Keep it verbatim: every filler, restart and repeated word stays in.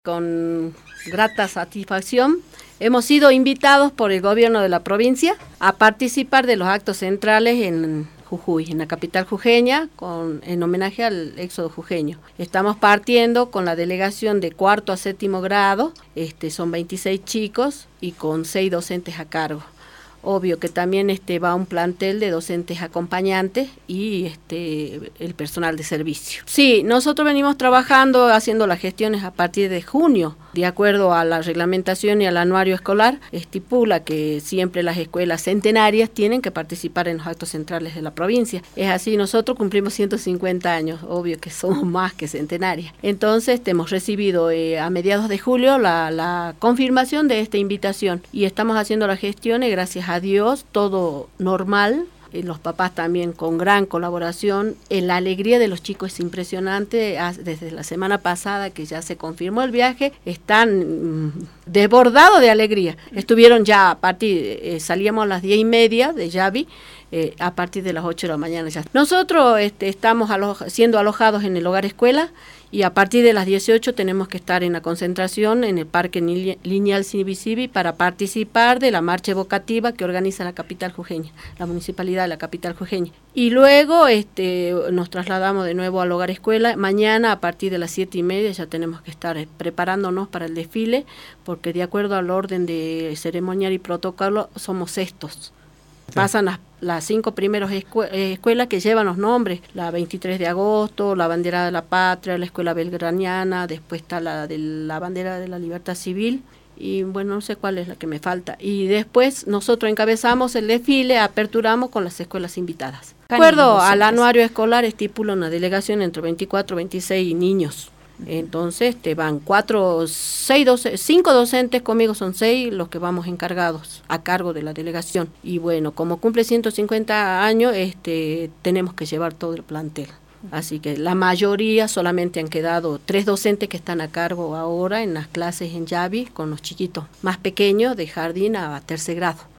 Con grata satisfacción hemos sido invitados por el gobierno de la provincia a participar de los actos centrales en Jujuy, en la capital jujeña, con, en homenaje al éxodo jujeño. Estamos partiendo con la delegación de cuarto a séptimo grado, este, son veintiséis chicos y con seis docentes a cargo. Obvio que también este, va un plantel de docentes acompañantes y este, el personal de servicio. Sí, nosotros venimos trabajando, haciendo las gestiones a partir de junio, de acuerdo a la reglamentación y al anuario escolar, estipula que siempre las escuelas centenarias tienen que participar en los actos centrales de la provincia. Es así, nosotros cumplimos ciento cincuenta años, obvio que somos más que centenarias. Entonces hemos recibido eh, a mediados de julio la, la confirmación de esta invitación y estamos haciendo las gestiones, gracias a Dios, todo normal. Eh, los papás también con gran colaboración. Eh, la alegría de los chicos es impresionante. Ah, desde la semana pasada que ya se confirmó el viaje, están mm, desbordados de alegría. Estuvieron ya a partir, eh, salíamos a las diez y media de Yavi, eh, a partir de las ocho de la mañana ya. Nosotros este, estamos alo- siendo alojados en el hogar escuela y a partir de las dieciocho tenemos que estar en la concentración en el Parque Lineal Civi para participar de la marcha evocativa que organiza la capital jujeña, la municipalidad de la capital jujeña. Y luego este, nos trasladamos de nuevo al hogar escuela. Mañana a partir de las siete y media ya tenemos que estar preparándonos para el desfile, porque de acuerdo al orden de ceremonial y protocolo somos sextos. Sí. Pasan las, las cinco primeras escue eh, escuelas que llevan los nombres, la veintitrés de agosto, la bandera de la patria, la escuela belgraniana, después está la de la bandera de la libertad civil, y bueno, no sé cuál es la que me falta. Y después nosotros encabezamos el desfile, aperturamos con las escuelas invitadas. De acuerdo al anuario escolar estipula una delegación entre veinticuatro, veintiséis niños. Entonces te van cuatro, seis, doce, cinco docentes, conmigo son seis los que vamos encargados a cargo de la delegación. Y bueno, como cumple ciento cincuenta años, este, tenemos que llevar todo el plantel. Así que la mayoría solamente han quedado tres docentes que están a cargo ahora en las clases en Yavi con los chiquitos más pequeños de jardín a tercer grado.